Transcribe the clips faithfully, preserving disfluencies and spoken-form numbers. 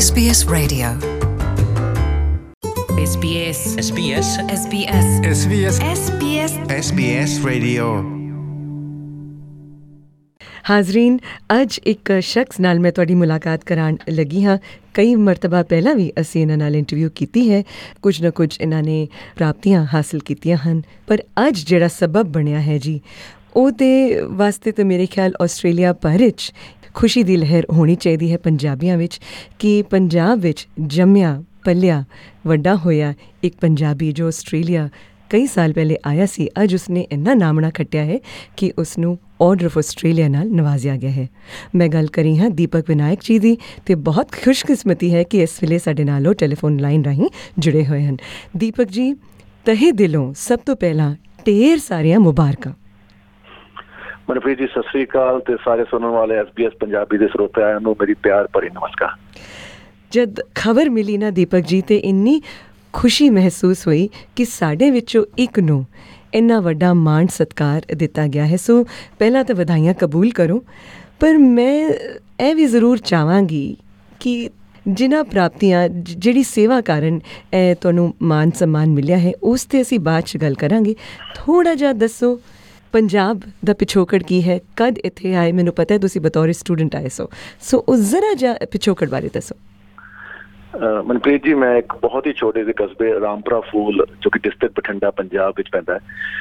S B S Radio. S B S S B S S B S S B S S B S S B S Radio। ਹਾਜ਼ਰੀਨ, ਅੱਜ ਇੱਕ ਸ਼ਖਸ ਨਾਲ ਮੈਂ ਤੁਹਾਡੀ ਮੁਲਾਕਾਤ ਕਰਾਉਣ ਲੱਗੀ ਹਾਂ। ਕਈ ਮਰਤਬਾ ਪਹਿਲਾਂ ਵੀ ਅਸੀਂ ਇਹਨਾਂ ਨਾਲ ਇੰਟਰਵਿਊ ਕੀਤੀ ਹੈ, ਕੁਝ ਨਾ ਕੁਝ ਇਹਨਾਂ ਨੇ ਪ੍ਰਾਪਤੀਆਂ ਹਾਸਿਲ ਕੀਤੀਆਂ ਹਨ, ਪਰ ਅੱਜ ਜਿਹੜਾ ਸਬਬ ਬਣਿਆ ਹੈ ਜੀ, ਉਹਦੇ ਵਾਸਤੇ ਤਾਂ ਮੇਰੇ ਖਿਆਲ ਆਸਟ੍ਰੇਲੀਆ ਭਰ ਵਿੱਚ ਖੁਸ਼ੀ ਦੀ ਲਹਿਰ ਹੋਣੀ ਚਾਹੀਦੀ ਹੈ ਪੰਜਾਬੀਆਂ ਵਿੱਚ, ਕਿ ਪੰਜਾਬ ਵਿੱਚ ਜੰਮਿਆ ਪਲਿਆ ਵੱਡਾ ਹੋਇਆ ਇੱਕ ਪੰਜਾਬੀ ਜੋ ਆਸਟ੍ਰੇਲੀਆ ਕਈ ਸਾਲ ਪਹਿਲੇ ਆਇਆ ਸੀ, ਅੱਜ ਉਸਨੇ ਇੰਨਾ ਨਾਮਣਾ ਖੱਟਿਆ ਹੈ ਕਿ ਉਸਨੂੰ ਆਰਡਰ ਆਫ ਆਸਟ੍ਰੇਲੀਆ ਨਾਲ ਨਵਾਜ਼ਿਆ ਗਿਆ ਹੈ। ਮੈਂ ਗੱਲ ਕਰੀ ਹਾਂ ਦੀਪਕ ਵਿਨਾਇਕ ਜੀ ਦੀ, ਅਤੇ ਬਹੁਤ ਖੁਸ਼ਕਿਸਮਤੀ ਹੈ ਕਿ ਇਸ ਵੇਲੇ ਸਾਡੇ ਨਾਲ ਉਹ ਟੈਲੀਫੋਨ ਲਾਈਨ ਰਾਹੀਂ ਜੁੜੇ ਹੋਏ ਹਨ। ਦੀਪਕ ਜੀ, ਤਹੇ ਦਿਲੋਂ ਸਭ ਤੋਂ ਪਹਿਲਾਂ ਢੇਰ ਸਾਰੀਆਂ ਮੁਬਾਰਕਾਂ। ਮਨਪ੍ਰੀਤ ਜੀ, ਸਤਿ ਸ੍ਰੀ ਅਕਾਲ, ਤੇ ਸਾਰੇ ਸੁਣਨ ਵਾਲੇ ਐਸ ਬੀ ਐਸ ਪੰਜਾਬੀ ਦੇ ਸਰੋਤਿਆਂ ਨੂੰ ਮੇਰੀ ਪਿਆਰ ਭਰੀ ਨਮਸਕਾਰ। ਜਦ ਖਬਰ ਮਿਲੀ ਨਾ ਦੀਪਕ ਜੀ, ਤੇ ਇੰਨੀ ਖੁਸ਼ੀ ਮਹਿਸੂਸ ਹੋਈ ਕਿ ਸਾਡੇ ਵਿੱਚੋਂ ਇੱਕ ਨੂੰ ਇੰਨਾ ਵੱਡਾ ਮਾਣ ਸਤਿਕਾਰ ਦਿੱਤਾ ਗਿਆ ਹੈ। ਸੋ ਪਹਿਲਾਂ ਤਾਂ ਵਧਾਈਆਂ ਕਬੂਲ ਕਰੋ, ਪਰ ਮੈਂ ਇਹ ਵੀ ਜ਼ਰੂਰ ਚਾਹਾਂਗੀ ਕਿ ਜਿਨ੍ਹਾਂ ਪ੍ਰਾਪਤੀਆਂ, ਜਿਹੜੀ ਸੇਵਾ ਕਾਰਨ ਇਹ ਤੁਹਾਨੂੰ ਮਾਣ ਸਨਮਾਨ ਮਿਲਿਆ ਹੈ, ਉਸ 'ਤੇ ਅਸੀਂ ਬਾਅਦ 'ਚ ਗੱਲ ਕਰਾਂਗੇ। ਥੋੜ੍ਹਾ ਜਿਹਾ ਦੱਸੋ, ਪੰਜਾਬ ਦਾ ਪਿਛੋਕੜ ਕੀ ਹੈ, ਕਦ ਇੱਥੇ ਆਏ? ਮੈਨੂੰ ਪਤਾ ਹੈ ਤੁਸੀਂ ਬਤੌਰ ਸਟੂਡੈਂਟ ਆਏ ਸੋ ਸੋ ਉਹ ਜ਼ਰਾ ਜਿਹਾ ਪਿਛੋਕੜ ਬਾਰੇ ਦੱਸੋ। ਮਨਪ੍ਰੀਤ ਜੀ, ਮੈਂ ਇੱਕ ਬਹੁਤ ਹੀ ਛੋਟੇ ਜਿਹੇ ਕਸਬੇ ਰਾਮਪੁਰਾ ਫੂਲ, ਜੋ ਕਿ ਡਿਸਟ੍ਰਿਕਟ ਬਠਿੰਡਾ ਪੰਜਾਬ ਵਿੱਚ ਪੈਂਦਾ ਹੈ,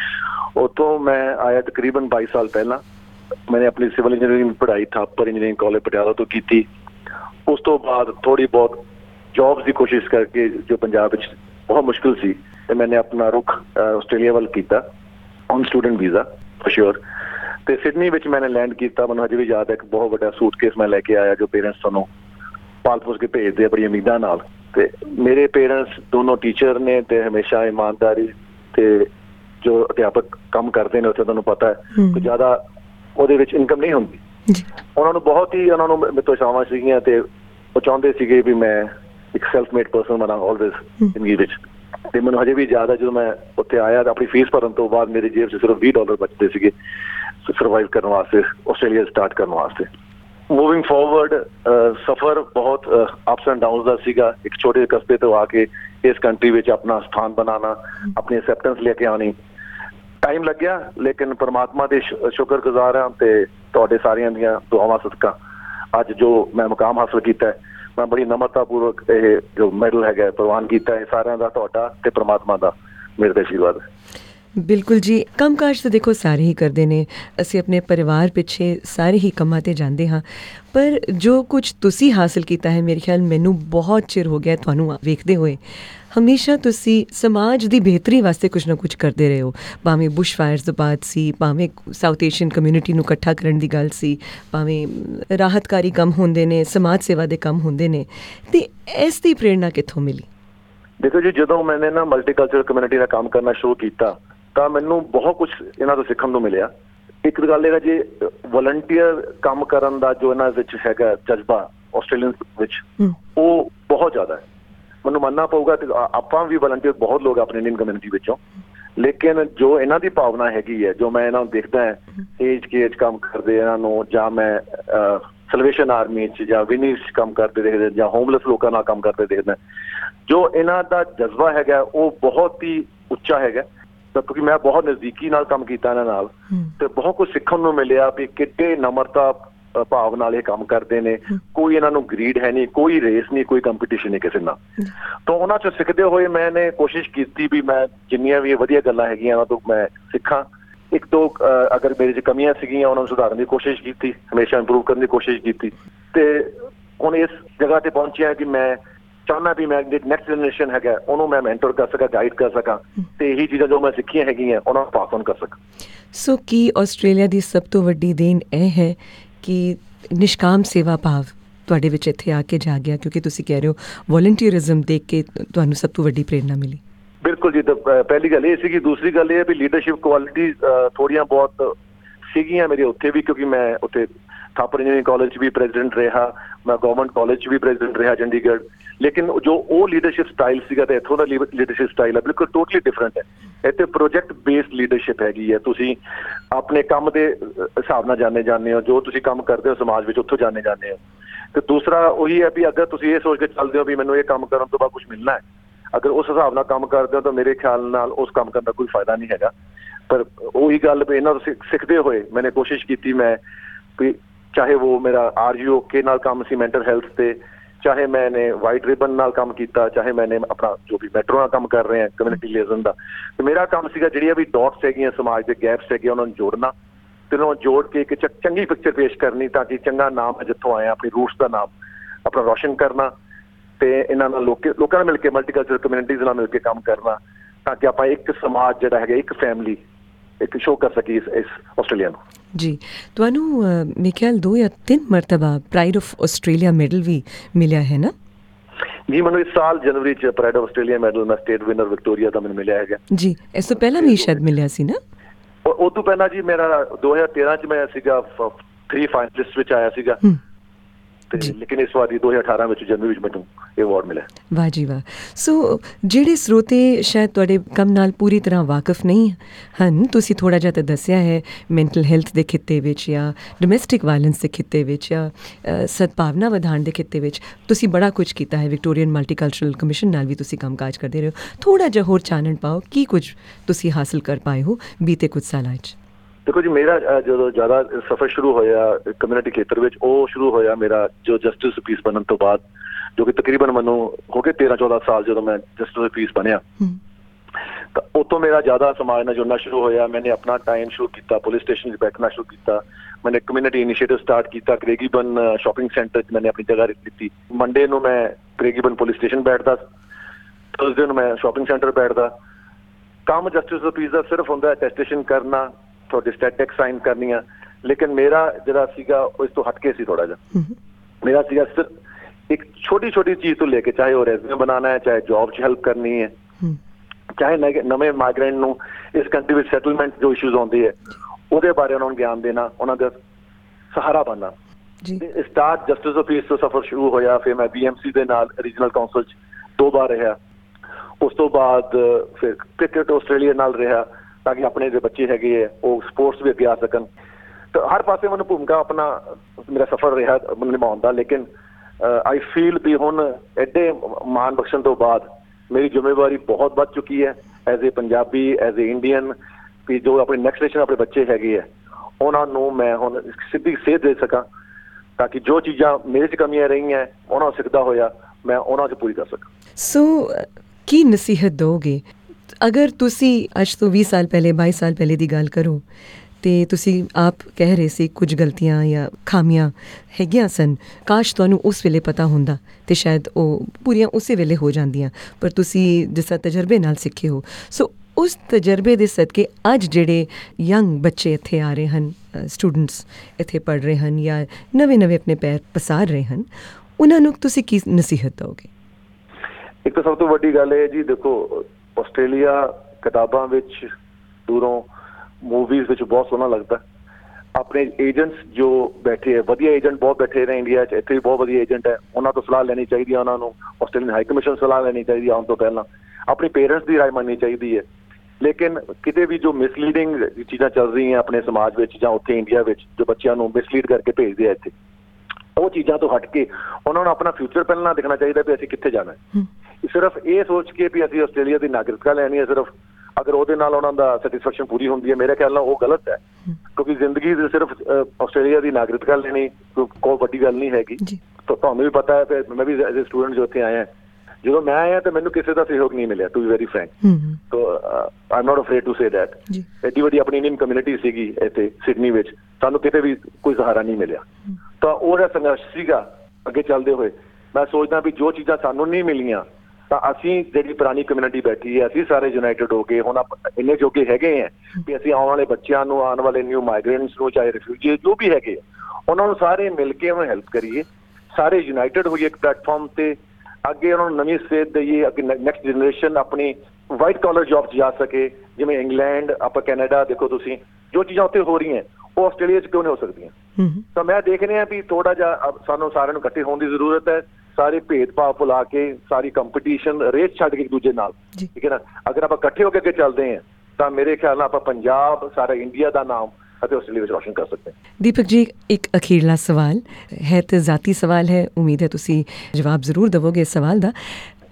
ਉੱਥੋਂ ਮੈਂ ਆਇਆ ਤਕਰੀਬਨ ਬਾਈ ਸਾਲ ਪਹਿਲਾਂ। ਮੈंने ਆਪਣੀ ਸਿਵਲ ਇੰਜੀਨੀਅਰਿੰਗ ਪੜ੍ਹਾਈ ਥਾਪਰ ਇੰਜੀਨੀਅਰਿੰਗ ਕਾਲਜ ਪਟਿਆਲਾ ਤੋਂ ਕੀਤੀ। ਉਸ ਤੋਂ ਬਾਅਦ ਥੋੜ੍ਹੀ ਬਹੁਤ ਜੋਬਸ ਦੀ ਕੋਸ਼ਿਸ਼ ਕਰਕੇ, ਜੋ ਪੰਜਾਬ ਵਿੱਚ ਬਹੁਤ ਮੁਸ਼ਕਿਲ ਸੀ, ਤੇ ਮੈंने ਆਪਣਾ ਰੁਖ ਆਸਟ੍ਰੇਲੀਆ ਵੱਲ ਕੀਤਾ on student visa for sure. ਤੇ ਸਿਡਨੀ ਵਿੱਚ ਮੈंने ਲੈਂਡ ਕੀਤਾ। ਮੈਨੂੰ ਅਜੇ ਵੀ ਯਾਦ ਹੈ, ਇੱਕ ਬਹੁਤ ਵੱਡਾ ਸੂਟਕੇਸ ਮੈਂ ਲੈ ਕੇ ਆਇਆ, ਜੋ ਪੇਰੈਂਟਸ ਤੁਹਾਨੂੰ ਪਾਲ ਪੋਸ ਕੇ ਭੇਜਦੇ ਆ ਬੜੀ ਉਮੀਦਾਂ ਨਾਲ। ਤੇ ਮੇਰੇ ਪੇਰੈਂਟਸ ਦੋਨੋਂ ਟੀਚਰ ਨੇ, ਤੇ ਹਮੇਸ਼ਾ ਇਮਾਨਦਾਰੀ, ਤੇ ਜੋ ਅਧਿਆਪਕ ਕੰਮ ਕਰਦੇ ਨੇ ਉੱਥੇ ਤੁਹਾਨੂੰ ਪਤਾ ਹੈ ਕਿ ਜ਼ਿਆਦਾ ਉਹਦੇ ਵਿੱਚ ਇਨਕਮ ਨਹੀਂ ਹੁੰਦੀ। ਉਹਨਾਂ ਨੂੰ ਬਹੁਤ ਹੀ ਉਹਨਾਂ ਨੂੰ ਮੇਰੇ ਤੋਂ ਇਛਾਵਾਂ ਸੀਗੀਆਂ, ਤੇ ਉਹ ਚਾਹੁੰਦੇ ਸੀਗੇ ਵੀ ਮੈਂ ਇੱਕ ਸੈਲਫ ਮੇਡ ਪਰਸਨ ਬਣਾ ਆਲਵੇਜ਼ ਜ਼ਿੰਦਗੀ ਵਿੱਚ। ਤੇ ਮੈਨੂੰ ਹਜੇ ਵੀ ਯਾਦ ਹੈ, ਜਦੋਂ ਮੈਂ ਉੱਥੇ ਆਇਆ, ਆਪਣੀ ਫੀਸ ਭਰਨ ਤੋਂ ਬਾਅਦ ਮੇਰੀ ਜੇਬ 'ਚ ਸਿਰਫ ਵੀਹ ਡਾਲਰ ਬਚਦੇ ਸੀਗੇ ਸਰਵਾਈਵ ਕਰਨ ਵਾਸਤੇ, ਆਸਟ੍ਰੇਲੀਆ ਸਟਾਰਟ ਕਰਨ ਵਾਸਤੇ। ਮੂਵਿੰਗ ਫਾਰਵਰਡ ਸਫ਼ਰ ਬਹੁਤ ਅਪਸ ਐਂਡ ਡਾਊਨਸ ਦਾ ਸੀਗਾ। ਇੱਕ ਛੋਟੇ ਜਿਹੇ ਕਸਬੇ ਤੋਂ ਆ ਕੇ ਇਸ ਕੰਟਰੀ ਵਿੱਚ ਆਪਣਾ ਸਥਾਨ ਬਣਾਉਣਾ, ਆਪਣੀ ਐਕਸੈਪਟੈਂਸ ਲੈ ਕੇ ਆਉਣੀ, ਟਾਈਮ ਲੱਗਿਆ, ਲੇਕਿਨ ਪਰਮਾਤਮਾ ਦੇ ਸ਼ੁਕਰਗੁਜ਼ਾਰ ਹਾਂ, ਤੇ ਤੁਹਾਡੇ ਸਾਰਿਆਂ ਦੀਆਂ ਦੁਆਵਾਂ ਸਦਕਾ ਅੱਜ ਜੋ ਮੈਂ ਮੁਕਾਮ ਹਾਸਲ ਕੀਤਾ ਹੈ, ਮੈਂ ਬੜੀ ਨਮਰਤਾਪੂਰਵਕ ਇਹ ਜੋ ਮੈਡਲ ਹੈਗਾ ਪ੍ਰਵਾਨ ਕੀਤਾ ਹੈ। ਸਾਰਿਆਂ ਦਾ, ਤੁਹਾਡਾ ਤੇ ਪਰਮਾਤਮਾ ਦਾ ਮੇਰੇ ਤੇ ਆਸ਼ੀਰਵਾਦ ਹੈ। ਬਿਲਕੁਲ ਜੀ, ਕੰਮ ਕਾਜ ਤਾਂ ਦੇਖੋ ਸਾਰੇ ਹੀ ਕਰਦੇ ਨੇ, ਅਸੀਂ ਆਪਣੇ ਪਰਿਵਾਰ ਪਿੱਛੇ ਸਾਰੇ ਹੀ ਕੰਮਾਂ 'ਤੇ ਜਾਂਦੇ ਹਾਂ, ਪਰ ਜੋ ਕੁਝ ਤੁਸੀਂ ਹਾਸਿਲ ਕੀਤਾ ਹੈ, ਮੇਰੇ ਖਿਆਲ ਮੈਨੂੰ ਬਹੁਤ ਚਿਰ ਹੋ ਗਿਆ ਤੁਹਾਨੂੰ ਵੇਖਦੇ ਹੋਏ। ਹਮੇਸ਼ਾ ਤੁਸੀਂ ਸਮਾਜ ਦੀ ਬਿਹਤਰੀ ਵਾਸਤੇ ਕੁਝ ਨਾ ਕੁਝ ਕਰਦੇ ਰਹੇ ਹੋ, ਭਾਵੇਂ ਬੁਸ਼ ਫਾਇਰਸ ਤੋਂ ਬਾਅਦ ਸੀ, ਭਾਵੇਂ ਸਾਊਥ ਏਸ਼ੀਅਨ ਕਮਿਊਨਿਟੀ ਨੂੰ ਇਕੱਠਾ ਕਰਨ ਦੀ ਗੱਲ ਸੀ, ਭਾਵੇਂ ਰਾਹਤਕਾਰੀ ਕੰਮ ਹੁੰਦੇ ਨੇ, ਸਮਾਜ ਸੇਵਾ ਦੇ ਕੰਮ ਹੁੰਦੇ ਨੇ, ਅਤੇ ਇਸ ਦੀ ਪ੍ਰੇਰਨਾ ਕਿੱਥੋਂ ਮਿਲੀ? ਦੇਖੋ ਜੀ, ਜਦੋਂ ਮੈंने ਨਾ ਮਲਟੀਕਲਚਰਲ ਕਮਿਊਨਿਟੀ ਦਾ ਕੰਮ ਕਰਨਾ ਸ਼ੁਰੂ ਕੀਤਾ, ਤਾਂ ਮੈਨੂੰ ਬਹੁਤ ਕੁਝ ਇਹਨਾਂ ਤੋਂ ਸਿੱਖਣ ਨੂੰ ਮਿਲਿਆ। ਇੱਕ ਗੱਲ ਹੈਗਾ ਜੀ, ਵਲੰਟੀਅਰ ਕੰਮ ਕਰਨ ਦਾ ਜੋ ਇਹਨਾਂ ਵਿੱਚ ਹੈਗਾ ਜਜ਼ਬਾ ਆਸਟ੍ਰੇਲੀਅਨ ਵਿੱਚ, ਉਹ ਬਹੁਤ ਜ਼ਿਆਦਾ ਹੈ। ਮੈਨੂੰ ਮੰਨਣਾ ਪਊਗਾ ਕਿ ਆਪਾਂ ਵੀ ਵਲੰਟੀਅਰ ਬਹੁਤ ਲੋਕ ਆਪਣੇ ਇੰਡੀਅਨ ਕਮਿਊਨਿਟੀ ਵਿੱਚੋਂ, ਲੇਕਿਨ ਜੋ ਇਹਨਾਂ ਦੀ ਭਾਵਨਾ ਹੈਗੀ ਹੈ, ਜੋ ਮੈਂ ਇਹਨਾਂ ਨੂੰ ਦੇਖਦਾ ਹੈ ਏਜ ਕੇ ਏਜ ਕੰਮ ਕਰਦੇ ਇਹਨਾਂ ਨੂੰ, ਜਾਂ ਮੈਂ ਸਲਵੇਸ਼ਨ ਆਰਮੀ 'ਚ ਜਾਂ ਵਿਨੀ 'ਚ ਕੰਮ ਕਰਦੇ ਦੇਖਦੇ, ਜਾਂ ਹੋਮਲੈਸ ਲੋਕਾਂ ਨਾਲ ਕੰਮ ਕਰਦੇ ਦੇਖਦਾ, ਜੋ ਇਹਨਾਂ ਦਾ ਜਜ਼ਬਾ ਹੈਗਾ ਉਹ ਬਹੁਤ ਹੀ ਉੱਚਾ ਹੈਗਾ। ਕਿਉਂਕਿ ਮੈਂ ਬਹੁਤ ਨਜ਼ਦੀਕੀ ਨਾਲ ਕੰਮ ਕੀਤਾ ਇਹਨਾਂ ਨਾਲ, ਤੇ ਬਹੁਤ ਕੁਝ ਸਿੱਖਣ ਨੂੰ ਮਿਲਿਆ ਵੀ ਕਿੱਡੇ ਨਮਰਤਾ ਭਾਵ ਨਾਲ ਇਹ ਕੰਮ ਕਰਦੇ ਨੇ। ਕੋਈ ਇਹਨਾਂ ਨੂੰ ਗਰੀਡ ਹੈ ਨਹੀਂ, ਕੋਈ ਰੇਸ ਨਹੀਂ, ਕੋਈ ਕੰਪੀਟੀਸ਼ਨ ਨਹੀਂ ਕਿਸੇ ਨਾਲ। ਤਾਂ ਉਹਨਾਂ 'ਚੋਂ ਸਿੱਖਦੇ ਹੋਏ ਮੈंने ਕੋਸ਼ਿਸ਼ ਕੀਤੀ ਵੀ ਮੈਂ ਜਿੰਨੀਆਂ ਵੀ ਵਧੀਆ ਗੱਲਾਂ ਹੈਗੀਆਂ ਉਹਨਾਂ ਤੋਂ ਮੈਂ ਸਿੱਖਾਂ। ਇੱਕ ਦੋ ਅਗਰ ਮੇਰੇ 'ਚ ਕਮੀਆਂ ਸੀਗੀਆਂ, ਉਹਨਾਂ ਨੂੰ ਸੁਧਾਰਨ ਦੀ ਕੋਸ਼ਿਸ਼ ਕੀਤੀ, ਹਮੇਸ਼ਾ ਇੰਪਰੂਵ ਕਰਨ ਦੀ ਕੋਸ਼ਿਸ਼ ਕੀਤੀ, ਤੇ ਹੁਣ ਇਸ ਜਗ੍ਹਾ ਤੇ ਪਹੁੰਚਿਆ ਕਿ ਮੈਂ ਚਾਹੁੰਦਾ ਵੀ ਮੈਂ ਜਿਹੜੀ ਨੈਕਸਟ ਜਨਰੇਸ਼ਨ ਹੈਗਾ ਉਹਨੂੰ ਮੈਂ ਮੈਂਟਰ ਕਰ ਸਕਾਂ, ਗਾਈਡ ਕਰ ਸਕਾਂ, ਤੇ ਇਹੀ ਚੀਜ਼ਾਂ ਜੋ ਮੈਂ ਸਿੱਖੀਆਂ ਹੈਗੀਆਂ ਉਹਨਾਂ ਨੂੰ ਪਾਸ ਔਨ ਕਰ ਸਕਾਂ। ਸੋ ਕੀ ਆਸਟ੍ਰੇਲੀਆ ਦੀ ਸਭ ਤੋਂ ਵੱਡੀ ਦੇਣ ਇਹ ਹੈ ਕਿ ਨਿਸ਼ਕਾਮ ਸੇਵਾ ਭਾਵ ਤੁਹਾਡੇ ਵਿੱਚ ਇੱਥੇ ਆ ਕੇ ਜਾ ਗਿਆ, ਕਿਉਂਕਿ ਤੁਸੀਂ ਕਹਿ ਰਹੇ ਹੋ ਵੋਲੰਟੀਅਰਿਜ਼ਮ ਦੇਖ ਕੇ ਤੁਹਾਨੂੰ ਸਭ ਤੋਂ ਵੱਡੀ ਪ੍ਰੇਰਨਾ ਮਿਲੀ? ਬਿਲਕੁਲ ਜੀ, ਤਾਂ ਪਹਿਲੀ ਗੱਲ ਇਹ ਸੀਗੀ। ਦੂਸਰੀ ਗੱਲ ਇਹ ਹੈ ਵੀ ਲੀਡਰਸ਼ਿਪ ਕੁਆਲਿਟੀ ਥੋੜ੍ਹੀਆਂ ਬਹੁਤ ਸੀਗੀਆਂ ਮੇਰੇ ਉੱਥੇ ਵੀ, ਕਿਉਂਕਿ ਮੈਂ ਉੱਥੇ ਥਾਪਰ ਇੰਜੀਨੀਅਰਿੰਗ ਕਾਲਜ 'ਚ ਵੀ ਪ੍ਰੈਜ਼ੀਡੈਂਟ ਰਿਹਾ, ਮੈਂ ਗਵਰਨਮੈਂਟ ਕਾਲਜ 'ਚ ਵੀ ਪ੍ਰੈਜ਼ੀਡੈਂਟ ਰਿਹਾ ਚੰਡੀਗੜ੍ਹ। ਲੇਕਿਨ ਜੋ ਉਹ ਲੀਡਰਸ਼ਿਪ ਸਟਾਈਲ ਸੀਗਾ ਤੇ ਇੱਥੋਂ ਦਾ ਲੀਡਰਸ਼ਿਪ ਸਟਾਈਲ ਹੈ ਬਿਲਕੁਲ ਟੋਟਲੀ ਡਿਫਰੈਂਟ ਹੈ। ਇੱਥੇ ਪ੍ਰੋਜੈਕਟ ਬੇਸਡ ਲੀਡਰਸ਼ਿਪ ਹੈਗੀ ਹੈ। ਤੁਸੀਂ ਆਪਣੇ ਕੰਮ ਦੇ ਹਿਸਾਬ ਨਾਲ ਜਾਣੇ ਜਾਂਦੇ ਹੋ, ਜੋ ਤੁਸੀਂ ਕੰਮ ਕਰਦੇ ਹੋ ਸਮਾਜ ਵਿੱਚ ਉੱਥੋਂ ਜਾਣੇ ਜਾਂਦੇ ਹੋ। ਤੇ ਦੂਸਰਾ ਉਹੀ ਹੈ ਵੀ ਅਗਰ ਤੁਸੀਂ ਇਹ ਸੋਚ ਕੇ ਚੱਲਦੇ ਹੋ ਵੀ ਮੈਨੂੰ ਇਹ ਕੰਮ ਕਰਨ ਤੋਂ ਬਾਅਦ ਕੁਝ ਮਿਲਣਾ ਹੈ, ਅਗਰ ਉਸ ਹਿਸਾਬ ਨਾਲ ਕੰਮ ਕਰਦੇ ਹੋ ਤਾਂ ਮੇਰੇ ਖਿਆਲ ਨਾਲ ਉਸ ਕੰਮ ਕਰਨ ਦਾ ਕੋਈ ਫਾਇਦਾ ਨਹੀਂ ਹੈਗਾ। ਪਰ ਉਹੀ ਗੱਲ ਵੀ ਇਹਨਾਂ ਤੋਂ ਸਿੱਖਦੇ ਹੋਏ ਮੈंने ਕੋਸ਼ਿਸ਼ ਕੀਤੀ, ਮੈਂ ਵੀ ਚਾਹੇ ਉਹ ਮੇਰਾ ਆਰ ਯੂ ਓਕੇ ਨਾਲ ਕੰਮ ਸੀ ਮੈਂਟਲ ਹੈਲਥ ਤੇ, ਚਾਹੇ ਮੈंने ਵਾਈਟ ਰਿਬਨ ਨਾਲ ਕੰਮ ਕੀਤਾ, ਚਾਹੇ ਮੈंने ਆਪਣਾ ਜੋ ਵੀ ਮੈਟਰੋ ਨਾਲ ਕੰਮ ਕਰ ਰਹੇ ਹਾਂ ਕਮਿਊਨਿਟੀ ਲਿਏਜ਼ਨ ਦਾ, ਤੇ ਮੇਰਾ ਕੰਮ ਸੀਗਾ ਜਿਹੜੀਆਂ ਵੀ ਡਾਟਸ ਹੈਗੀਆਂ ਸਮਾਜ ਦੇ ਗੈਪਸ ਹੈਗੇ ਉਹਨਾਂ ਨੂੰ ਜੋੜਨਾ ਤੇ ਉਹਨਾਂ ਨੂੰ ਜੋੜ ਕੇ ਇੱਕ ਚੰਗੀ ਪਿਕਚਰ ਪੇਸ਼ ਕਰਨੀ ਤਾਂ ਕਿ ਚੰਗਾ ਨਾਮ ਹੈ ਜਿੱਥੋਂ ਆਏ ਆਪਣੀ ਰੂਟਸ ਦਾ ਨਾਮ ਆਪਣਾ ਰੋਸ਼ਨ ਕਰਨਾ ਤੇ ਇਹਨਾਂ ਨਾਲ ਲੋਕ ਲੋਕਾਂ ਨਾਲ ਮਿਲ ਕੇ ਮਲਟੀਕਲਚਰਲ ਕਮਿਊਨਿਟੀਜ਼ ਨਾਲ ਮਿਲ ਕੇ ਕੰਮ ਕਰਨਾ ਤਾਂ ਕਿ ਆਪਾਂ ਇੱਕ ਸਮਾਜ ਜਿਹੜਾ ਹੈਗਾ ਇੱਕ ਫੈਮਿਲੀ ਇੱਕ ਸ਼ੋਅ ਕਰ ਸਕੀ ਇਸ ਇਸ ਆਸਟ੍ਰੇਲੀਆ ਨੂੰ। ਜੀ, ਤੁਹਾਨੂੰ ਮੇਰੇ ਖਿਆਲ ਦੋ ਜਾਂ ਤਿੰਨ ਮਰਤਬਾ ਪ੍ਰਾਈਡ ਆਫ ਆਸਟ੍ਰੇਲੀਆ ਮੈਡਲ ਵੀ ਮਿਲਿਆ ਹੈ ਨਾ? ਜੀ, ਮੈਨੂੰ ਇਸ ਸਾਲ ਜਨਵਰੀ ਚ ਪ੍ਰਾਈਡ ਆਫ ਆਸਟ੍ਰੇਲੀਆ ਮੈਡਲ ਮੈਂ ਸਟੇਟ ਵਿਨਰ ਵਿਕਟੋਰੀਆ ਦਾ ਮੈਨੂੰ ਮਿਲਿਆ ਹੈਗਾ ਜੀ। ਇਸ ਤੋਂ ਪਹਿਲਾਂ ਵੀ ਸ਼ਾਇਦ ਮਿਲਿਆ ਸੀ ਨਾ? ਉਹ ਤੋਂ ਪਹਿਲਾਂ ਜੀ ਮੇਰਾ ਦੋ ਹਜ਼ਾਰ ਤੇਰਾਂ ਚ ਮੈਂ ਸੀਗਾ ਥਰੀ ਫਾਈਨਲਿਸਟ ਵਿੱਚ ਆਇਆ ਸੀਗਾ ਤੇ ਲੇਕਿਨ ਇਸ ਵਾਰੀ ਦੋ ਹਜ਼ਾਰ ਅਠਾਰਾਂ ਵਿੱਚ ਜਨਵਰੀ ਵਿੱਚ ਮੈਨੂੰ ਇਹ ਅਵਾਰਡ ਮਿਲਿਆ। ਵਾਹ ਜੀ ਵਾਹ। ਸੋ ਜਿਹੜੇ ਸਰੋਤੇ ਸ਼ਾਇਦ ਤੁਹਾਡੇ ਕੰਮ ਨਾਲ ਪੂਰੀ ਤਰ੍ਹਾਂ ਵਾਕਿਫ ਨਹੀਂ ਹਨ, ਤੁਸੀਂ ਥੋੜ੍ਹਾ ਜਿਹਾ ਤਾਂ ਦੱਸਿਆ ਹੈ ਮੈਂਟਲ ਹੈਲਥ ਦੇ ਖਿੱਤੇ ਵਿੱਚ ਜਾਂ ਡੋਮੈਸਟਿਕ ਵਾਇਲੈਂਸ ਦੇ ਖਿੱਤੇ ਵਿੱਚ ਜਾਂ ਸਦਭਾਵਨਾ ਵਧਾਉਣ ਦੇ ਖਿੱਤੇ ਵਿੱਚ ਤੁਸੀਂ ਬੜਾ ਕੁਝ ਕੀਤਾ ਹੈ। ਵਿਕਟੋਰੀਅਨ ਮਲਟੀਕਲਚਰਲ ਕਮਿਸ਼ਨ ਨਾਲ ਵੀ ਤੁਸੀਂ ਕੰਮਕਾਜ ਕਰਦੇ ਰਹੇ ਹੋ। ਥੋੜ੍ਹਾ ਜਿਹਾ ਹੋਰ ਚਾਨਣ ਪਾਓ, ਕੀ ਕੁਝ ਤੁਸੀਂ ਹਾਸਿਲ ਕਰ ਪਾਏ ਹੋ ਬੀਤੇ ਕੁਝ ਸਾਲਾਂ 'ਚ? ਦੇਖੋ ਜੀ, ਮੇਰਾ ਜਦੋਂ ਜ਼ਿਆਦਾ ਸਫ਼ਰ ਸ਼ੁਰੂ ਹੋਇਆ ਕਮਿਊਨਿਟੀ ਖੇਤਰ ਵਿੱਚ ਉਹ ਸ਼ੁਰੂ ਹੋਇਆ ਮੇਰਾ ਜੋ ਜਸਟਿਸ ਪੀਸ ਬਣਨ ਤੋਂ ਬਾਅਦ, ਜੋ ਕਿ ਤਕਰੀਬਨ ਮੈਨੂੰ ਹੋ ਗਏ ਤੇਰਾਂ ਚੌਦਾਂ ਸਾਲ ਜਦੋਂ ਮੈਂ ਜਸਟਿਸ ਪੀਸ ਬਣਿਆ। ਤਾਂ ਉਤੋਂ ਮੇਰਾ ਜ਼ਿਆਦਾ ਸਮਾਜ ਨਾਲ ਜੁੜਨਾ ਸ਼ੁਰੂ ਹੋਇਆ। ਮੈंने ਆਪਣਾ ਟਾਈਮ ਸ਼ੁਰੂ ਕੀਤਾ ਪੁਲਿਸ ਸਟੇਸ਼ਨ 'ਚ ਬੈਠਣਾ ਸ਼ੁਰੂ ਕੀਤਾ। मैंने ਕਮਿਊਨਿਟੀ ਇਨੀਸ਼ੀਏਟਿਵ ਸਟਾਰਟ ਕੀਤਾ ਕ੍ਰੇਗੀਬਨ ਸ਼ਾਪਿੰਗ ਸੈਂਟਰ 'ਚ ਮੈंने ਆਪਣੀ ਜਗ੍ਹਾ ਦਿੱਤੀ। ਮੰਡੇ ਨੂੰ ਮੈਂ ਕ੍ਰੇਗੀਬਨ ਪੁਲਿਸ ਸਟੇਸ਼ਨ ਬੈਠਦਾ, ਥਰਸਡੇ ਨੂੰ ਮੈਂ ਸ਼ਾਪਿੰਗ ਸੈਂਟਰ ਬੈਠਦਾ। ਕੰਮ ਜਸਟਿਸ ਪੀਸ ਦਾ ਸਿਰਫ ਹੁੰਦਾ ਅਟੈਸਟੇਸ਼ਨ ਕਰਨਾ, ਤੁਹਾਡੇ ਸਟੈਟਿਕ ਸਾਈਨ ਕਰਨੀਆਂ, ਲੇਕਿਨ ਮੇਰਾ ਜਿਹੜਾ ਸੀਗਾ ਉਹ ਇਸ ਤੋਂ ਹਟ ਕੇ ਸੀ ਥੋੜਾ ਜਿਹਾ। ਮੇਰਾ ਸੀਗਾ ਸਿਰਫ ਇੱਕ ਛੋਟੀ ਛੋਟੀ ਚੀਜ਼ ਤੋਂ ਲੈ ਕੇ, ਚਾਹੇ ਉਹ ਰੈਜ਼ਿਊਮੇ ਬਣਾਉਣਾ ਹੈ, ਚਾਹੇ ਜੌਬ 'ਚ ਹੈਲਪ ਕਰਨੀ ਹੈ, ਚਾਹੇ ਨਵੇਂ ਮਾਈਗ੍ਰੈਂਟ ਨੂੰ ਇਸ ਕੰਟਰੀ ਵਿੱਚ ਸੈਟਲਮੈਂਟ ਜੋ ਇਸ਼ੂਜ਼ ਆਉਂਦੇ ਹੈ ਉਹਦੇ ਬਾਰੇ ਉਹਨਾਂ ਨੂੰ ਗਿਆਨ ਦੇਣਾ, ਉਹਨਾਂ ਦਾ ਸਹਾਰਾ ਬਣਨਾ। ਸਟਾਰਟ ਜਸਟਿਸ ਆਫ ਪੀਸ ਤੋਂ ਸਫ਼ਰ ਸ਼ੁਰੂ ਹੋਇਆ। ਫਿਰ ਮੈਂ ਬੀ ਐਮ ਸੀ ਦੇ ਨਾਲ ਰੀਜਨਲ ਕਾਉਂਸਲ 'ਚ ਦੋ ਵਾਰ ਰਿਹਾ। ਉਸ ਤੋਂ ਬਾਅਦ ਫਿਰ ਕ੍ਰਿਕਟ ਆਸਟ੍ਰੇਲੀਆ ਨਾਲ ਰਿਹਾ ਤਾਂ ਕਿ ਆਪਣੇ ਜੋ ਬੱਚੇ ਹੈਗੇ ਹੈ ਉਹ ਸਪੋਰਟਸ ਵੀ ਅੱਗੇ ਆ ਸਕਣ। ਤਾਂ ਹਰ ਪਾਸੇ ਮੈਨੂੰ ਭੂਮਿਕਾ ਆਪਣਾ ਮੇਰਾ ਸਫ਼ਰ ਰਿਹਾ ਨਿਭਾਉਣ ਦਾ। ਲੇਕਿਨ ਆਈ ਫੀਲ ਵੀ ਹੁਣ ਐਡੇ ਮਾਣ ਬਖਸ਼ਣ ਤੋਂ ਬਾਅਦ ਮੇਰੀ ਜ਼ਿੰਮੇਵਾਰੀ ਬਹੁਤ ਵੱਧ ਚੁੱਕੀ ਹੈ as a Punjabi, as a Indian, ਵੀ ਜੋ ਆਪਣੇ ਨੈਕਸਟ ਜਨਰੇਸ਼ਨ ਆਪਣੇ ਬੱਚੇ ਹੈਗੇ ਹੈ ਉਹਨਾਂ ਨੂੰ ਮੈਂ ਹੁਣ ਸਿੱਧੀ ਸੇਧ ਦੇ ਸਕਾਂ ਤਾਂ ਕਿ ਜੋ ਚੀਜ਼ਾਂ ਮੇਰੇ 'ਚ ਕਮੀਆਂ ਰਹੀਆਂ ਉਹਨਾਂ ਨੂੰ ਸਿੱਖਦਾ ਹੋਇਆ ਮੈਂ ਉਹਨਾਂ 'ਚ ਪੂਰੀ ਕਰ ਸਕਾਂ। ਸੋ ਕੀ ਨਸੀਹਤ ਦਿਓਗੇ ਅਗਰ ਤੁਸੀਂ ਅੱਜ ਤੋਂ ਵੀਹ ਸਾਲ ਪਹਿਲੇ ਬਾਈ ਸਾਲ ਪਹਿਲੇ ਦੀ ਗੱਲ ਕਰੋ ਤੇ ਤੁਸੀਂ ਆਪ ਕਹਿ ਰਹੇ ਸੀ ਕੁਝ ਗਲਤੀਆਂ ਜਾਂ ਖਾਮੀਆਂ ਹੈਗੀਆਂ ਸਨ, ਕਾਸ਼ ਤੁਹਾਨੂੰ ਉਸ ਵੇਲੇ ਪਤਾ ਹੁੰਦਾ ਤੇ ਸ਼ਾਇਦ ਉਹ ਪੂਰੀਆਂ ਉਸੇ ਵੇਲੇ ਹੋ ਜਾਂਦੀਆਂ, ਪਰ ਤੁਸੀਂ ਜਿਸ ਤਰ੍ਹਾਂ ਤਜਰਬੇ ਨਾਲ ਸਿੱਖੇ ਹੋ, ਸੋ ਉਸ ਤਜਰਬੇ ਦੇ ਸਦਕੇ ਅੱਜ ਜਿਹੜੇ ਯੰਗ ਬੱਚੇ ਇੱਥੇ ਆ ਰਹੇ ਹਨ, ਸਟੂਡੈਂਟਸ ਇੱਥੇ ਪੜ੍ਹ ਰਹੇ ਹਨ ਜਾਂ ਨਵੇਂ ਨਵੇਂ ਆਪਣੇ ਪੈਰ ਪਸਾਰ ਰਹੇ ਹਨ, ਉਹਨਾਂ ਨੂੰ ਤੁਸੀਂ ਕੀ ਨਸੀਹਤ ਦਿਓਗੇ? ਇੱਕ ਤਾਂ ਸਭ ਤੋਂ ਵੱਡੀ ਗੱਲ ਇਹ ਜੀ, ਦੇਖੋ ਆਸਟ੍ਰੇਲੀਆ ਕਿਤਾਬਾਂ ਵਿੱਚ ਦੂਰੋਂ ਮੂਵੀਜ਼ ਵਿੱਚ ਬਹੁਤ ਸੋਹਣਾ ਲੱਗਦਾ। ਆਪਣੇ ਏਜੰਟਸ ਜੋ ਬੈਠੇ ਹੈ, ਵਧੀਆ ਏਜੰਟ ਬਹੁਤ ਬੈਠੇ ਨੇ ਇੰਡੀਆ 'ਚ, ਇੱਥੇ ਵੀ ਬਹੁਤ ਵਧੀਆ ਏਜੰਟ ਹੈ, ਉਹਨਾਂ ਤੋਂ ਸਲਾਹ ਲੈਣੀ ਚਾਹੀਦੀ ਹੈ। ਉਹਨਾਂ ਨੂੰ ਆਸਟ੍ਰੇਲੀਅਨ ਹਾਈ ਕਮਿਸ਼ਨ ਸਲਾਹ ਲੈਣੀ ਚਾਹੀਦੀ ਹੈ ਆਉਣ ਤੋਂ ਪਹਿਲਾਂ, ਆਪਣੀ ਪੇਰੈਂਟਸ ਦੀ ਰਾਏ ਮੰਨਣੀ ਚਾਹੀਦੀ ਹੈ। ਲੇਕਿਨ ਕਿਤੇ ਵੀ ਜੋ ਮਿਸਲੀਡਿੰਗ ਚੀਜ਼ਾਂ ਚੱਲ ਰਹੀਆਂ ਆਪਣੇ ਸਮਾਜ ਵਿੱਚ ਜਾਂ ਉੱਥੇ ਇੰਡੀਆ ਵਿੱਚ ਜੋ ਬੱਚਿਆਂ ਨੂੰ ਮਿਸਲੀਡ ਕਰਕੇ ਭੇਜਦੇ ਆ ਇੱਥੇ, ਉਹ ਚੀਜ਼ਾਂ ਤੋਂ ਹਟ ਕੇ ਉਹਨਾਂ ਨੂੰ ਆਪਣਾ ਫਿਊਚਰ ਪਹਿਲਾਂ ਦੇਖਣਾ ਚਾਹੀਦਾ ਵੀ ਅਸੀਂ ਕਿੱਥੇ ਜਾਣਾ ਹੈ। ਸਿਰਫ ਇਹ ਸੋਚ ਕੇ ਵੀ ਅਸੀਂ ਆਸਟ੍ਰੇਲੀਆ ਦੀ ਨਾਗਰਿਕਤਾ ਲੈਣੀ ਹੈ ਸਿਰਫ, ਅਗਰ ਉਹਦੇ ਨਾਲ ਉਹਨਾਂ ਦਾ ਸੈਟਿਸਫੈਕਸ਼ਨ ਪੂਰੀ ਹੁੰਦੀ ਹੈ, ਮੇਰੇ ਖਿਆਲ ਨਾਲ ਉਹ ਗਲਤ ਹੈ। ਕਿਉਂਕਿ ਜ਼ਿੰਦਗੀ ਦੇ ਸਿਰਫ ਆਸਟ੍ਰੇਲੀਆ ਦੀ ਨਾਗਰਿਕਤਾ ਲੈਣੀ ਕੋਈ ਵੱਡੀ ਗੱਲ ਨਹੀਂ ਹੈਗੀ। ਤੁਹਾਨੂੰ ਵੀ ਪਤਾ ਹੈ, ਫਿਰ ਮੈਂ ਵੀ ਐਜ਼ ਏ ਸਟੂਡੈਂਟ ਜੋ ਇੱਥੇ ਆਇਆ, ਜਦੋਂ ਮੈਂ ਆਇਆ ਤਾਂ ਮੈਨੂੰ ਕਿਸੇ ਦਾ ਸਹਿਯੋਗ ਨਹੀਂ ਮਿਲਿਆ, to be very frank. So I am not afraid to say that. ਐਡੀ ਵੱਡੀ ਆਪਣੀ ਇੰਡੀਅਨ ਕਮਿਊਨਿਟੀ ਸੀਗੀ ਇੱਥੇ ਸਿਡਨੀ ਵਿੱਚ, ਸਾਨੂੰ ਕਿਤੇ ਵੀ ਕੋਈ ਸਹਾਰਾ ਨਹੀਂ ਮਿਲਿਆ। ਤਾਂ ਉਹਦਾ ਸੰਘਰਸ਼ ਸੀਗਾ ਅੱਗੇ ਚੱਲਦੇ ਹੋਏ। ਮੈਂ ਸੋਚਦਾ ਵੀ ਜੋ ਚੀਜ਼ਾਂ ਸਾਨੂੰ ਨਹੀਂ ਮਿਲੀਆਂ ਤਾਂ ਅਸੀਂ ਜਿਹੜੀ ਪੁਰਾਣੀ ਕਮਿਊਨਿਟੀ ਬੈਠੀ ਹੈ, ਅਸੀਂ ਸਾਰੇ ਯੂਨਾਈਟਿਡ ਹੋ ਕੇ ਹੁਣ ਇੰਨੇ ਜੋਗੇ ਹੈਗੇ ਹੈ ਵੀ ਅਸੀਂ ਆਉਣ ਵਾਲੇ ਬੱਚਿਆਂ ਨੂੰ, ਆਉਣ ਵਾਲੇ ਨਿਊ ਮਾਈਗ੍ਰੈਂਟਸ ਨੂੰ, ਚਾਹੇ ਰਿਫਿਊਜੀ ਜੋ ਵੀ ਹੈਗੇ, ਉਹਨਾਂ ਨੂੰ ਸਾਰੇ ਮਿਲ ਕੇ ਉਹਨਾਂ ਹੈਲਪ ਕਰੀਏ, ਸਾਰੇ ਯੂਨਾਈਟਿਡ ਹੋਈਏ ਇੱਕ ਪਲੇਟਫਾਰਮ ਤੇ, ਅੱਗੇ ਉਹਨਾਂ ਨੂੰ ਨਵੀਂ ਸੇਧ ਦਈਏ, ਅੱਗੇ ਨੈਕਸਟ ਜਨਰੇਸ਼ਨ ਆਪਣੀ ਵਾਈਟ ਕਾਲਰ ਜੌਬ 'ਚ ਜਾ ਸਕੇ। ਜਿਵੇਂ ਇੰਗਲੈਂਡ, ਆਪਾਂ ਕੈਨੇਡਾ ਦੇਖੋ ਤੁਸੀਂ, ਜੋ ਚੀਜ਼ਾਂ ਉੱਥੇ ਹੋ ਰਹੀਆਂ ਉਹ ਆਸਟ੍ਰੇਲੀਆ 'ਚ ਕਿਉਂ ਨਹੀਂ ਹੋ ਸਕਦੀਆਂ? ਤਾਂ ਮੈਂ ਦੇਖ ਰਿਹਾ ਵੀ ਥੋੜਾ ਜਿਹਾ ਸਾਨੂੰ ਸਾਰਿਆਂ ਨੂੰ ਇਕੱਠੇ ਹੋਣ ਦੀ ਜ਼ਰੂਰਤ ਹੈ, ਸਾਰੇ ਭੇਦਭਾਵ ਭੁਲਾ ਕੇ, ਸਾਰੀ ਕੰਪੀਟੀਸ਼ਨ ਰੇਸ ਛੱਡ ਕੇ ਇੱਕ ਦੂਜੇ ਨਾਲ, ਠੀਕ ਹੈ ਨਾ। ਅਗਰ ਆਪਾਂ ਇਕੱਠੇ ਹੋ ਕੇ ਅੱਗੇ ਚੱਲਦੇ ਹਾਂ ਤਾਂ ਮੇਰੇ ਖਿਆਲ ਨਾਲ ਆਪਾਂ ਪੰਜਾਬ, ਸਾਰਾ ਇੰਡੀਆ ਦਾ ਨਾਮ ਅਤੇ ਆਸਟ੍ਰੇਲੀਆ ਵਿੱਚ ਰੋਸ਼ਨ ਕਰ ਸਕਦੇ ਹਾਂ। ਦੀਪਕ ਜੀ, ਇੱਕ ਅਖੀਰਲਾ ਸਵਾਲ ਹੈ ਤੇ ਜ਼ਾਤੀ ਸਵਾਲ ਹੈ, ਉਮੀਦ ਹੈ ਤੁਸੀਂ ਜਵਾਬ ਜ਼ਰੂਰ ਦੇਵੋਗੇ ਇਸ ਸਵਾਲ ਦਾ।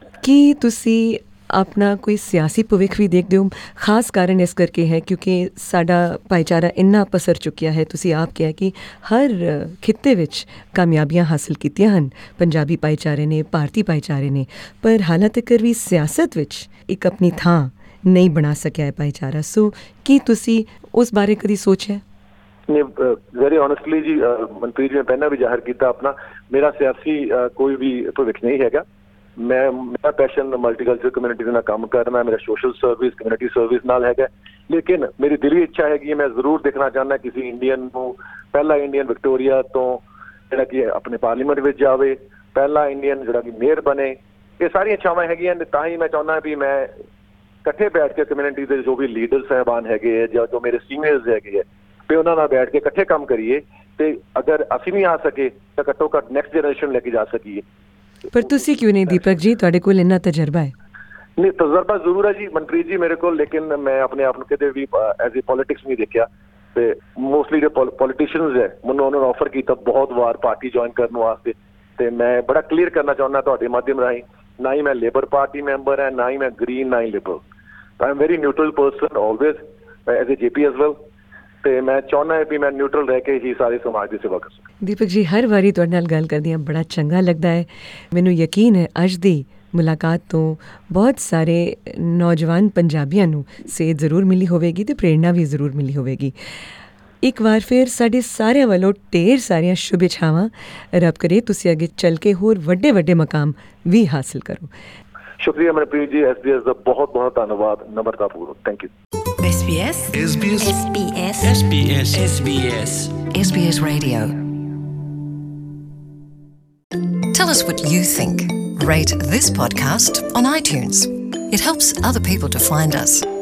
ਕੀ ਤੁਸੀਂ ਆਪਣਾ ਕੋਈ ਸਿਆਸੀ ਭਵਿੱਖ ਵੀ ਦੇਖਦੇ ਹੋ? ਖਾਸ ਕਾਰਨ ਇਸ ਕਰਕੇ ਹੈ ਕਿਉਂਕਿ ਸਾਡਾ ਭਾਈਚਾਰਾ ਇੰਨਾ ਪਸਰ ਚੁੱਕਿਆ ਹੈ। ਤੁਸੀਂ ਆਪ ਕਿਹਾ ਕਿ ਹਰ ਖਿੱਤੇ ਵਿੱਚ ਕਾਮਯਾਬੀਆਂ ਹਾਸਲ ਕੀਤੀਆਂ ਹਨ ਪੰਜਾਬੀ ਭਾਈਚਾਰੇ ਨੇ, ਭਾਰਤੀ ਭਾਈਚਾਰੇ ਨੇ, ਪਰ ਹਾਲਾਂ ਤੱਕ ਵੀ ਸਿਆਸਤ ਵਿੱਚ ਇੱਕ ਆਪਣੀ ਥਾਂ ਨਹੀਂ ਬਣਾ ਸਕਿਆ ਹੈ ਭਾਈਚਾਰਾ। ਸੋ ਕੀ ਤੁਸੀਂ ਉਸ ਬਾਰੇ ਕਦੀ ਸੋਚਿਆ? ਨੇ ਵੈਰੀ ਓਨੈਸਟਲੀ ਜੀ ਮਨਪ੍ਰੀਤ ਜੀ, ਮੈਂ ਪਹਿਲਾਂ ਵੀ ਜ਼ਾਹਿਰ ਕੀਤਾ ਆਪਣਾ, ਮੇਰਾ ਸਿਆਸੀ ਕੋਈ ਵੀ ਭਵਿੱਖ ਨਹੀਂ ਹੈਗਾ। ਮੈਂ ਮੇਰਾ ਪੈਸ਼ਨ ਮਲਟੀਕਲਚਰਲ ਕਮਿਊਨਿਟੀ ਦੇ ਨਾਲ ਕੰਮ ਕਰਨਾ, ਮੇਰਾ ਸੋਸ਼ਲ ਸਰਵਿਸ, ਕਮਿਊਨਿਟੀ ਸਰਵਿਸ ਨਾਲ ਹੈਗਾ। ਲੇਕਿਨ ਮੇਰੀ ਦਿਲੀ ਇੱਛਾ ਹੈਗੀ, ਮੈਂ ਜ਼ਰੂਰ ਦੇਖਣਾ ਚਾਹੁੰਦਾ ਕਿਸੇ ਇੰਡੀਅਨ ਨੂੰ, ਪਹਿਲਾ ਇੰਡੀਅਨ ਵਿਕਟੋਰੀਆ ਤੋਂ ਜਿਹੜਾ ਕਿ ਆਪਣੇ ਪਾਰਲੀਮੈਂਟ ਵਿੱਚ ਜਾਵੇ, ਪਹਿਲਾ ਇੰਡੀਅਨ ਜਿਹੜਾ ਕਿ ਮੇਅਰ ਬਣੇ। ਇਹ ਸਾਰੀਆਂ ਇੱਛਾਵਾਂ ਹੈਗੀਆਂ ਨੇ। ਤਾਂ ਹੀ ਮੈਂ ਚਾਹੁੰਦਾ ਵੀ ਮੈਂ ਇਕੱਠੇ ਬੈਠ ਕੇ ਕਮਿਊਨਿਟੀ ਦੇ ਜੋ ਵੀ ਲੀਡਰ ਸਾਹਿਬਾਨ ਹੈਗੇ ਹੈ ਜਾਂ ਜੋ ਮੇਰੇ ਸੀਨੀਅਰਸ ਹੈਗੇ ਹੈ, ਵੀ ਉਹਨਾਂ ਨਾਲ ਬੈਠ ਕੇ ਇਕੱਠੇ ਕੰਮ ਕਰੀਏ, ਤੇ ਅਗਰ ਅਸੀਂ ਨਹੀਂ ਆ ਸਕੇ ਤਾਂ ਘੱਟੋ ਘੱਟ ਨੈਕਸਟ ਜਨਰੇਸ਼ਨ ਲੈ ਕੇ ਜਾ ਸਕੀਏ। ਪਰ ਤੁਸੀਂ ਕਿਉਂ ਨਹੀਂ ਦੀਪਕ ਜੀ, ਤੁਹਾਡੇ ਕੋਲ ਇੰਨਾ ਤਜਰਬਾ ਹੈ। ਨਹੀਂ, ਤਜਰਬਾ ਜ਼ਰੂਰ ਹੈ ਜੀ ਮਨਪ੍ਰੀਤ ਜੀ ਮੇਰੇ ਕੋਲ, ਲੇਕਿਨ ਮੈਂ ਆਪਣੇ ਆਪ ਨੂੰ ਕਿਤੇ ਵੀ ਐਜ਼ ਏ ਪੋਲੀਟਿਕਸ ਨਹੀਂ ਦੇਖਿਆ। ਤੇ ਮੋਸਟਲੀ ਜੋ ਪੋਲੀਟੀਸ਼ੀਅਨਸ ਹੈ, ਮੈਨੂੰ ਉਹਨਾਂ ਨੂੰ ਆਫਰ ਕੀਤਾ ਬਹੁਤ ਵਾਰ ਪਾਰਟੀ ਜੁਆਇਨ ਕਰਨ ਵਾਸਤੇ, ਤੇ ਮੈਂ ਬੜਾ ਕਲੀਅਰ ਕਰਨਾ ਚਾਹੁੰਦਾ ਤੁਹਾਡੇ ਮਾਧਿਅਮ ਰਾਹੀਂ, ਨਾ ਹੀ ਮੈਂ ਲੇਬਰ ਪਾਰਟੀ ਮੈਂਬਰ ਹੈ, ਨਾ ਹੀ ਮੈਂ ਗ੍ਰੀਨ, ਨਾ ਹੀ liberal. I am very neutral person always as a J P as well, ਤੇ ਮੈਂ ਚਾਹੁੰਦਾ ਵੀ ਮੈਂ ਨਿਊਟਰਲ ਰਹਿ ਕੇ ਹੀ ਸਾਰੇ ਸਮਾਜ ਦੀ ਸੇਵਾ ਕਰ ਸਕਾਂ। ਦੀਪਕ ਜੀ, ਹਰ ਵਾਰੀ ਤੁਹਾਡੇ ਨਾਲ ਗੱਲ ਕਰਦੀਆਂ ਬੜਾ ਚੰਗਾ ਲੱਗਦਾ ਹੈ। ਮੈਨੂੰ ਯਕੀਨ ਹੈ ਅੱਜ ਦੀ ਮੁਲਾਕਾਤ ਤੋਂ ਬਹੁਤ ਸਾਰੇ ਨੌਜਵਾਨ ਪੰਜਾਬੀਆਂ ਨੂੰ ਸੇਧ ਜ਼ਰੂਰ ਮਿਲੀ ਹੋਵੇਗੀ ਅਤੇ ਪ੍ਰੇਰਨਾ ਵੀ ਜ਼ਰੂਰ ਮਿਲੀ ਹੋਵੇਗੀ। ਇੱਕ ਵਾਰ ਫਿਰ ਸਾਡੇ ਸਾਰਿਆਂ ਵੱਲੋਂ ਢੇਰ ਸਾਰੀਆਂ ਸ਼ੁਭ ਇੱਛਾਵਾਂ। ਰੱਬ ਕਰੇ ਤੁਸੀਂ ਅੱਗੇ ਚੱਲ ਕੇ ਹੋਰ ਵੱਡੇ ਵੱਡੇ ਮਕਾਮ ਵੀ ਹਾਸਿਲ ਕਰੋ। ਸ਼ੁਕਰੀਆ Manpreet ji, S B S ਦਾ ਬਹੁਤ ਬਹੁਤ ਧੰਨਵਾਦ, ਨਮਰਤਾਪੂਰਵਕ। Thank you. S B S S B S S B S S B S S B S S B S Radio. Tell us what you think. Rate this podcast on iTunes. It helps other people to find us.